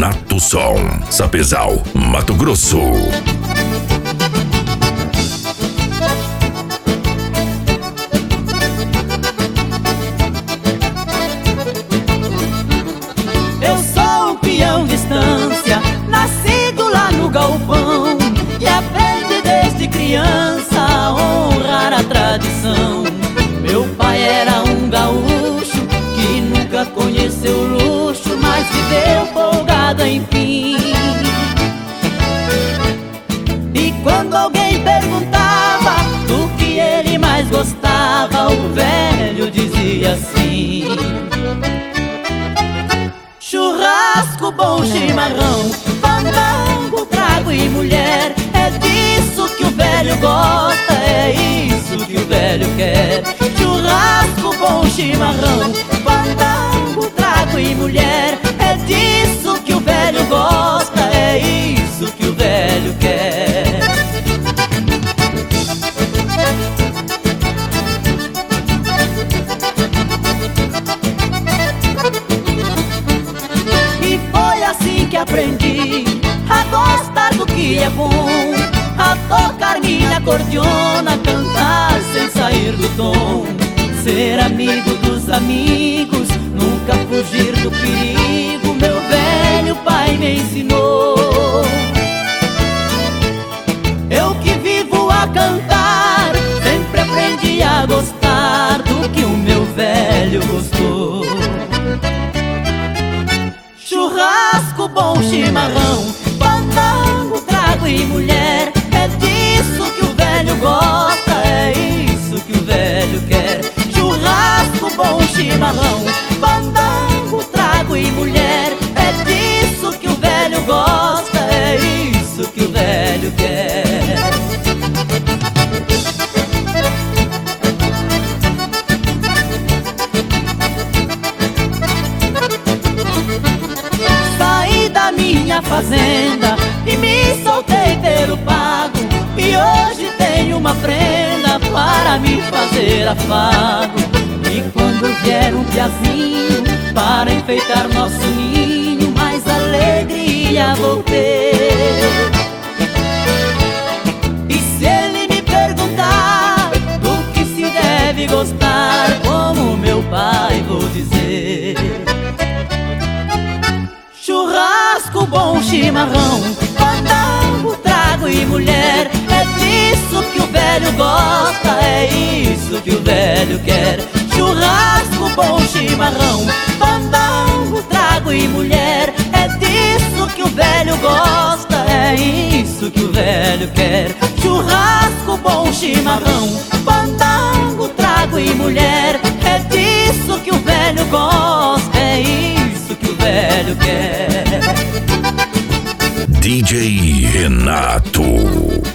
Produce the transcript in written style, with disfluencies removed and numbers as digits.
Renato Som, Sapezal, Mato Grosso. Eu sou um peão de estância, nascido lá no galpão, e aprendi desde criança a honrar a tradição. Meu pai era um gaúcho que nunca conheceu luxo, mas viveu folgado enfim. E quando alguém perguntava do que ele mais gostava, o velho dizia assim: churrasco, bom chimarrão, fandango, trago e mulher. É disso que o velho gosta, é isso que o velho quer. Churrasco, bom chimarrão, fandango, trago e mulher. É disso que o velho gosta, é isso que o velho quer. E foi assim que aprendi a gostar do que é bom, a tocar minha acordeona, cantar sem sair do tom, ser amigo dos amigos, nunca fugir do perigo. Meu velho pai me ensinou. Eu que vivo a cantar, sempre aprendi a gostar do que o meu velho gostou. Churrasco, bom chimarrão, fandango, trago e mulher. É disso que o velho gosta, é isso que o velho quer. Churrasco, bom chimarrão, fandango, trago e mulher. É disso que o velho gosta, é isso que o velho quer. Saí da minha fazenda e me soltei pelo pago, e hoje tenho uma prenda para me fazer afago. E quando vier um piazinho para enfeitar nosso ninho, mais alegria vou ter. E se ele me perguntar do que se deve gostar, como meu pai vou dizer: churrasco, bom chimarrão, fandango, trago e mulher. É disso que o velho gosta, é isso que o velho quer. Churrasco, bom chimarrão, fandango, trago e mulher. É disso que o velho gosta, é isso que o velho quer. Churrasco, bom chimarrão, fandango, trago e mulher. É disso que o velho gosta, é isso que o velho quer. DJ Renato.